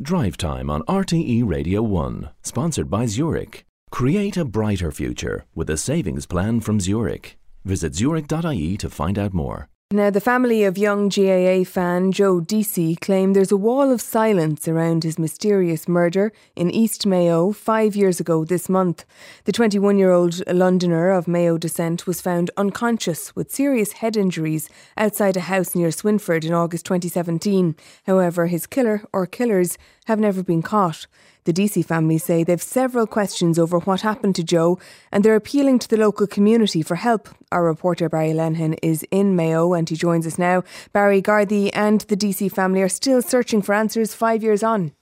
Drive Time on RTE Radio 1, sponsored by Zurich. Create a brighter future with a savings plan from Zurich. Visit zurich.ie to find out more. Now, the family of young GAA fan Joe Deasy claim there's a wall of silence around his mysterious murder in East Mayo 5 years ago this month. The 21-year-old Londoner of Mayo descent was found unconscious with serious head injuries outside a house near Swinford in August 2017. However, his killer or killers have never been caught. The Deasy family say they've several questions over what happened to Joe and they're appealing to the local community for help. Our reporter Barry Lenhan is in Mayo and he joins us now. Barry, Gardaí and the Deasy family are still searching for answers 5 years on.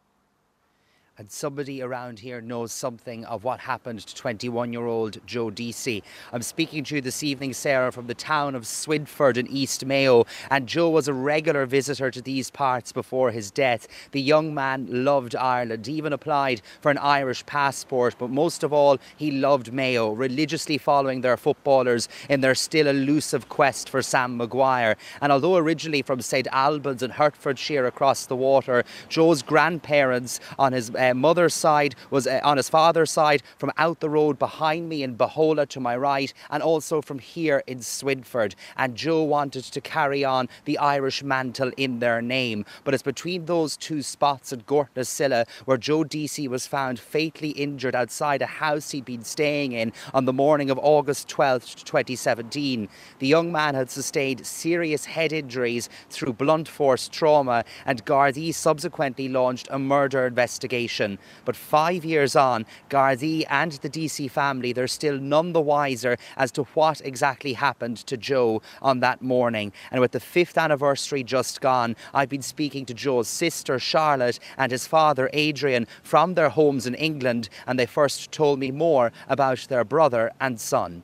And somebody around here knows something of what happened to 21-year-old Joe Deasy. I'm speaking to you this evening, Sarah, from the town of Swinford in East Mayo. And Joe was a regular visitor to these parts before his death. The young man loved Ireland. He even applied for an Irish passport. But most of all, he loved Mayo, religiously following their footballers in their still elusive quest for Sam Maguire. And although originally from St Albans in Hertfordshire across the water, Joe's grandparents on his mother's side was on his father's side from out the road behind me in Behola to my right, and also from here in Swinford. And Joe wanted to carry on the Irish mantle in their name. But it's between those two spots at Gortnasilla where Joe Deasy was found fatally injured outside a house he'd been staying in on the morning of August 12th, 2017. The young man had sustained serious head injuries through blunt force trauma, and Gardaí subsequently launched a murder investigation. But 5 years on, Gardaí and the Deasy family, they're still none the wiser as to what exactly happened to Joe on that morning. And with the 5th anniversary just gone, I've been speaking to Joe's sister Charlotte and his father Adrian from their homes in England, and they first told me more about their brother and son.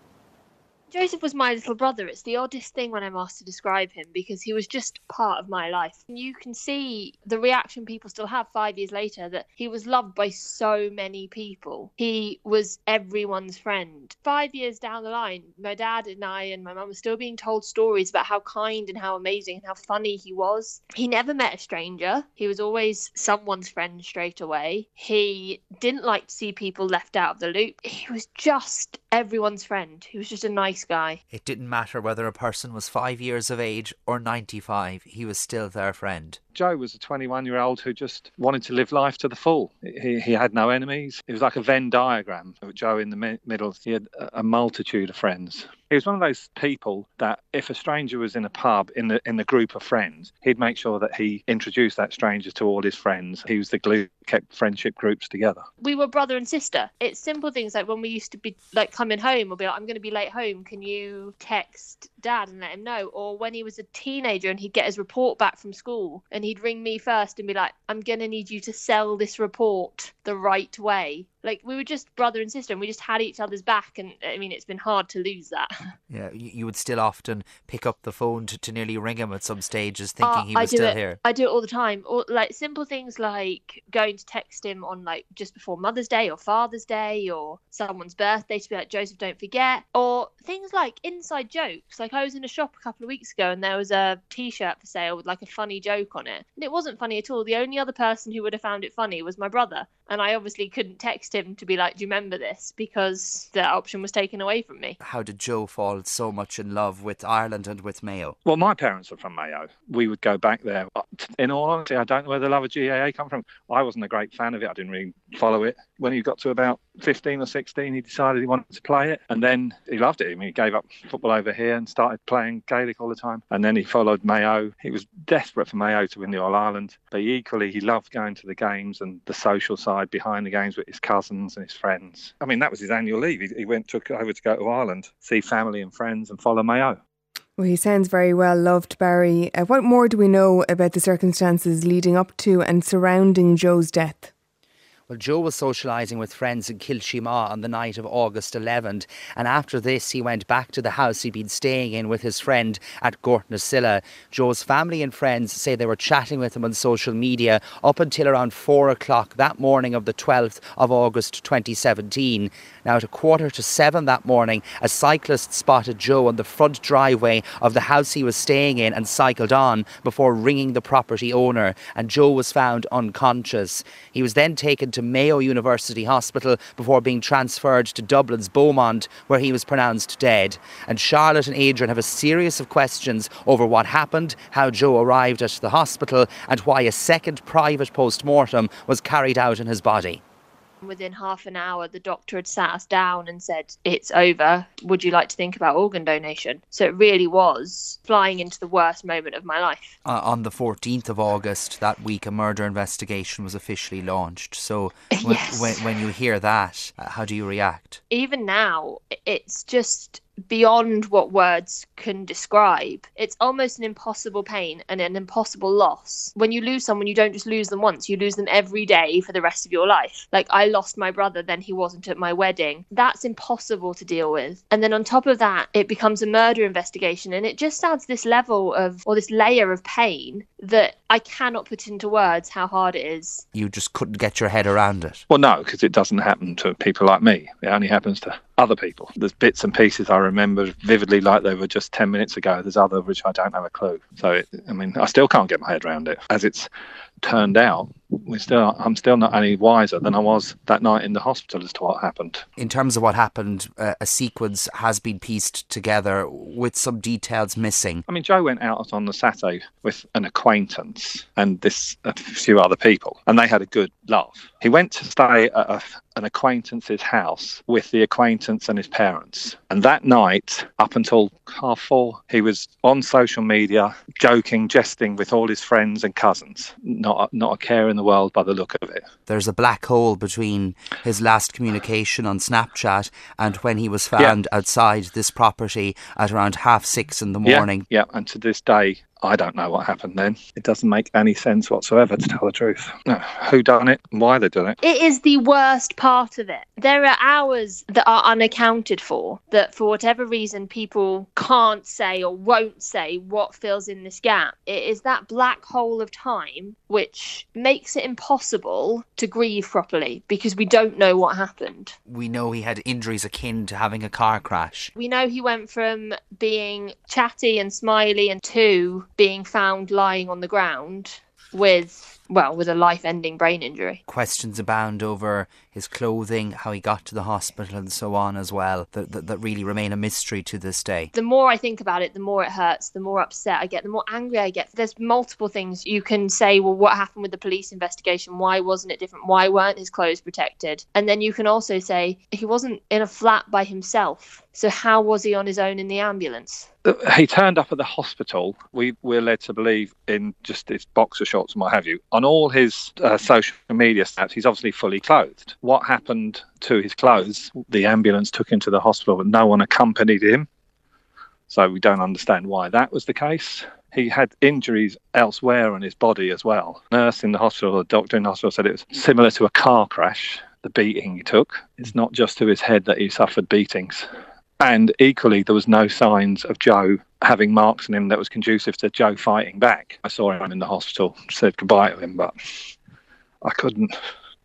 Joseph was my little brother. It's the oddest thing when I'm asked to describe him because he was just part of my life. You can see the reaction people still have 5 years later, that he was loved by so many people. He was everyone's friend. 5 years down the line, my dad and I and my mum were still being told stories about how kind and how amazing and how funny he was. He never met a stranger. He was always someone's friend straight away. He didn't like to see people left out of the loop. He was just everyone's friend. He was just a nice guy. It didn't matter whether a person was 5 years of age or 95, he was still their friend. Joe was a 21-year-old who just wanted to live life to the full. He had no enemies. It was like a Venn diagram. With Joe in the middle, he had a multitude of friends. He was one of those people that if a stranger was in a pub in the group of friends, he'd make sure that he introduced that stranger to all his friends. He was the glue that kept friendship groups together. We were brother and sister. It's simple things like when we used to be like coming home, we'll be like, I'm going to be late home. Can you text Dad and let him know? Or when he was a teenager and he'd get his report back from school and he'd ring me first and be like, I'm going to need you to sell this report the right way. Like, we were just brother and sister and we just had each other's back. And I mean, it's been hard to lose that. Yeah, you would still often pick up the phone to nearly ring him at some stages thinking he was still here. I do it all the time. Or like simple things like going to text him on like just before Mother's Day or Father's Day or someone's birthday to be like, Joseph, don't forget. Or things like inside jokes. Like I was in a shop a couple of weeks ago and there was a t-shirt for sale with like a funny joke on it. And it wasn't funny at all. The only other person who would have found it funny was my brother. And I obviously couldn't text him to be like, do you remember this? Because the option was taken away from me. How did Joe fall so much in love with Ireland and with Mayo? Well, my parents were from Mayo. We would go back there. In all honesty, I don't know where the love of GAA come from. I wasn't a great fan of it. I didn't really follow it. When he got to about 15 or 16, he decided he wanted to play it. And then he loved it. I mean, he gave up football over here and started playing Gaelic all the time. And then he followed Mayo. He was desperate for Mayo to win the All-Ireland. But equally, he loved going to the games and the social side behind the games with his cousins and his friends. I mean, that was his annual leave. He took over to go to Ireland, see family and friends and follow Mayo. Well, he sounds very well loved, Barry. What more do we know about the circumstances leading up to and surrounding Joe's death? Well, Joe was socialising with friends in Kilchima on the night of August 11th, and after this he went back to the house he'd been staying in with his friend at Gortnasilla. Joe's family and friends say they were chatting with him on social media up until around 4 o'clock that morning of the 12th of August 2017. Now at 6:45 that morning, a cyclist spotted Joe on the front driveway of the house he was staying in and cycled on before ringing the property owner, and Joe was found unconscious. He was then taken to Mayo University Hospital before being transferred to Dublin's Beaumont, where he was pronounced dead. And Charlotte and Adrian have a series of questions over what happened, how Joe arrived at the hospital, and why a second private post-mortem was carried out in his body. Within half an hour, the doctor had sat us down and said, "It's over. Would you like to think about organ donation?" So it really was flying into the worst moment of my life. On the 14th of August, that week, a murder investigation was officially launched. So when you hear that, how do you react? Even now, it's just beyond what words can describe. It's almost an impossible pain and an impossible loss. When you lose someone, you don't just lose them once, you lose them every day for the rest of your life. Like, I lost my brother, then he wasn't at my wedding. That's impossible to deal with. And then on top of that, it becomes a murder investigation, and it just adds this level of, or this layer of pain that I cannot put into words how hard it is. You just couldn't get your head around it? Well, no, because it doesn't happen to people like me. It only happens to other people. There's bits and pieces I remember vividly like they were just 10 minutes ago. There's other which I don't have a clue. So, I still can't get my head around it. As it's turned out, I'm still not any wiser than I was that night in the hospital as to what happened. In terms of what happened, a sequence has been pieced together with some details missing. Joe went out on the Saturday with an acquaintance and a few other people, and they had a good laugh. He went to stay at an acquaintance's house with the acquaintance and his parents. And that night, up until 4:30, he was on social media, joking, jesting with all his friends and cousins. Not a care in the world by the look of it. There's a black hole between his last communication on Snapchat and when he was found outside this property at around 6:30 in the morning. Yeah, and to this day, I don't know what happened then. It doesn't make any sense whatsoever, to tell the truth. Who done it? Why they done it? It is the worst part of it. There are hours that are unaccounted for, that for whatever reason people can't say or won't say what fills in this gap. It is that black hole of time which makes it impossible to grieve properly because we don't know what happened. We know he had injuries akin to having a car crash. We know he went from being chatty and smiley and to being found lying on the ground with a life-ending brain injury. Questions abound over his clothing, how he got to the hospital and so on as well, that really remain a mystery to this day. The more I think about it, the more it hurts, the more upset I get, the more angry I get. There's multiple things you can say, well, what happened with the police investigation? Why wasn't it different? Why weren't his clothes protected? And then you can also say, he wasn't in a flat by himself. So how was he on his own in the ambulance? He turned up at the hospital. We're led to believe in just his boxer shorts and what have you. On all his social media snaps, he's obviously fully clothed. What happened to his clothes? The ambulance took him to the hospital, but no one accompanied him. So we don't understand why that was the case. He had injuries elsewhere on his body as well. Nurse in the hospital, the doctor in the hospital said it was similar to a car crash, the beating he took. It's not just to his head that he suffered beatings. And equally, there was no signs of Joe having marks on him that was conducive to Joe fighting back. I saw him in the hospital, said goodbye to him, but I couldn't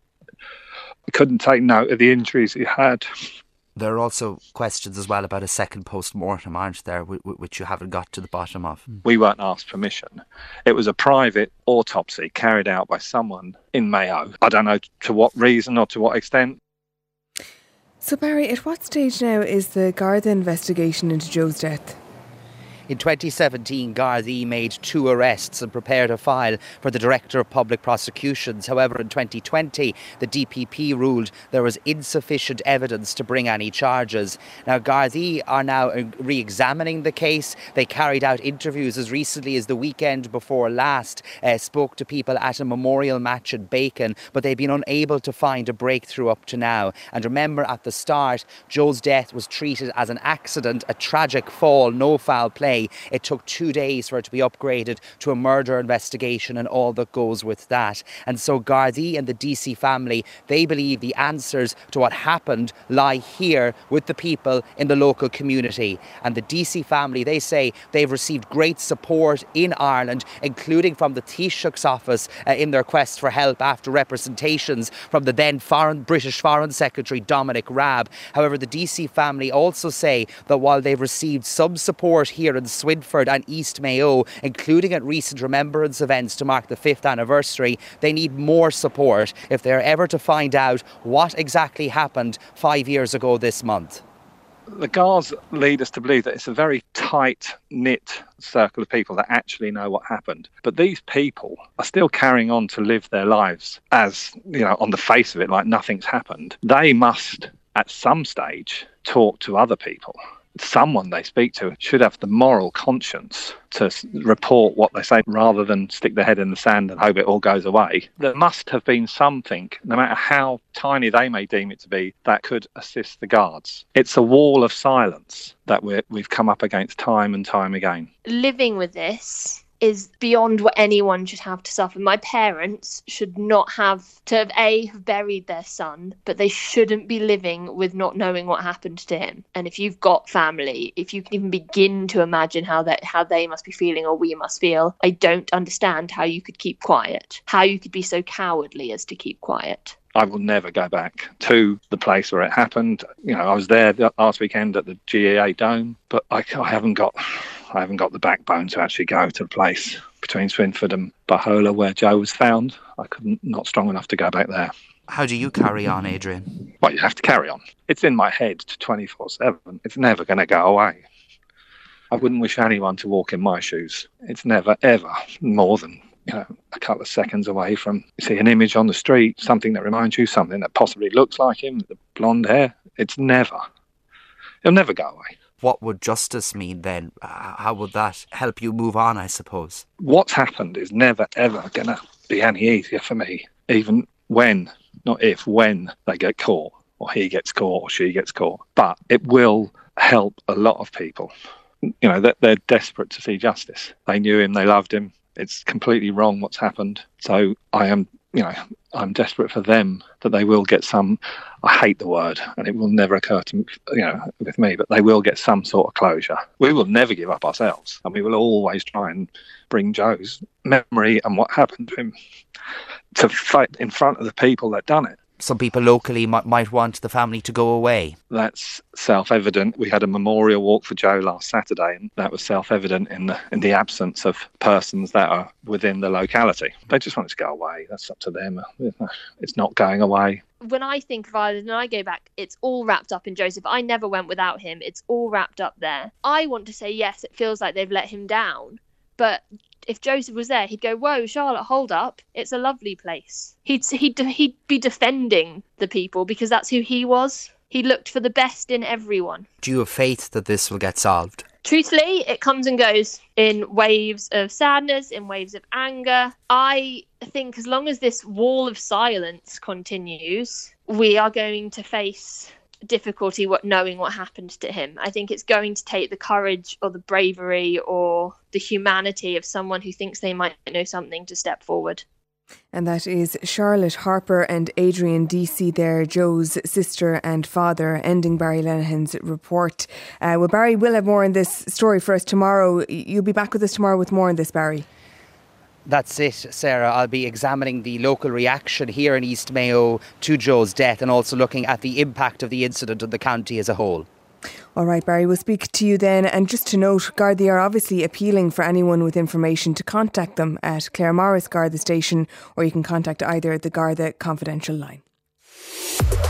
take note of the injuries he had. There are also questions as well about a second post-mortem, aren't there, which you haven't got to the bottom of? We weren't asked permission. It was a private autopsy carried out by someone in Mayo. I don't know to what reason or to what extent. So Barry, at what stage now is the Garda investigation into Joe's death? In 2017, Gardaí made 2 arrests and prepared a file for the Director of Public Prosecutions. However, in 2020, the DPP ruled there was insufficient evidence to bring any charges. Now, Gardaí are now re-examining the case. They carried out interviews as recently as the weekend before last, spoke to people at a memorial match in Bacon, but they've been unable to find a breakthrough up to now. And remember, at the start, Joe's death was treated as an accident, a tragic fall, no foul play. DNA. It took 2 days for it to be upgraded to a murder investigation and all that goes with that. And so Gardaí and the DC family, they believe the answers to what happened lie here with the people in the local community. And the DC family, they say they've received great support in Ireland, including from the Taoiseach's office in their quest for help after representations from the then British Foreign Secretary Dominic Raab. However, the DC family also say that while they've received some support here in Swinford and East Mayo, including at recent remembrance events to mark the 5th anniversary, they need more support if they're ever to find out what exactly happened 5 years ago this month. The Guards lead us to believe that it's a very tight-knit circle of people that actually know what happened. But these people are still carrying on to live their lives as, on the face of it, like nothing's happened. They must, at some stage, talk to other people. Someone they speak to should have the moral conscience to report what they say rather than stick their head in the sand and hope it all goes away. There must have been something, no matter how tiny they may deem it to be, that could assist the Guards. It's a wall of silence that we've come up against time and time again. Living with this is beyond what anyone should have to suffer. My parents should not have to have buried their son, but they shouldn't be living with not knowing what happened to him. And if you've got family, if you can even begin to imagine how they must be feeling or we must feel, I don't understand how you could keep quiet, how you could be so cowardly as to keep quiet. I will never go back to the place where it happened. I was there last weekend at the GAA Dome, but I haven't got the backbone to actually go to the place between Swinford and Bahola where Joe was found. Not strong enough to go back there. How do you carry on, Adrian? Well, you have to carry on. It's in my head 24/7. It's never going to go away. I wouldn't wish anyone to walk in my shoes. It's never, ever more than a couple of seconds away from see an image on the street, something that reminds you, something that possibly looks like him, the blonde hair. It'll never go away. What would justice mean then? How would that help you move on, I suppose? What's happened is never, ever going to be any easier for me, even when, not if, when they get caught, or he gets caught, or she gets caught. But it will help a lot of people. They're desperate to see justice. They knew him, they loved him. It's completely wrong what's happened. So I'm desperate for them that they will get some, I hate the word, and it will never occur to, with me, but they will get some sort of closure. We will never give up ourselves, and we will always try and bring Joe's memory and what happened to him to fight in front of the people that done it. Some people locally might want the family to go away. That's self-evident. We had a memorial walk for Joe last Saturday, and that was self-evident in the absence of persons that are within the locality. They just want it to go away. That's up to them. It's not going away. When I think of Ireland and I go back, it's all wrapped up in Joseph. I never went without him. It's all wrapped up there. I want to say, yes, it feels like they've let him down. But if Joseph was there, he'd go, whoa, Charlotte, hold up. It's a lovely place. He'd be defending the people because that's who he was. He looked for the best in everyone. Do you have faith that this will get solved? Truthfully, it comes and goes in waves of sadness, in waves of anger. I think as long as this wall of silence continues, we are going to face difficulty knowing what happened to him. I think it's going to take the courage or the bravery or the humanity of someone who thinks they might know something to step forward. And that is Charlotte Harper and Adrian Deasy there, Joe's sister and father, ending Barry Lenihan's report. Well, Barry will have more on this story for us tomorrow. You'll be back with us tomorrow with more on this, Barry. That's it, Sarah. I'll be examining the local reaction here in East Mayo to Joe's death and also looking at the impact of the incident on the county as a whole. All right, Barry, we'll speak to you then. And just to note, Gardaí are obviously appealing for anyone with information to contact them at Clare Morris Garda Station, or you can contact either the Garda confidential line.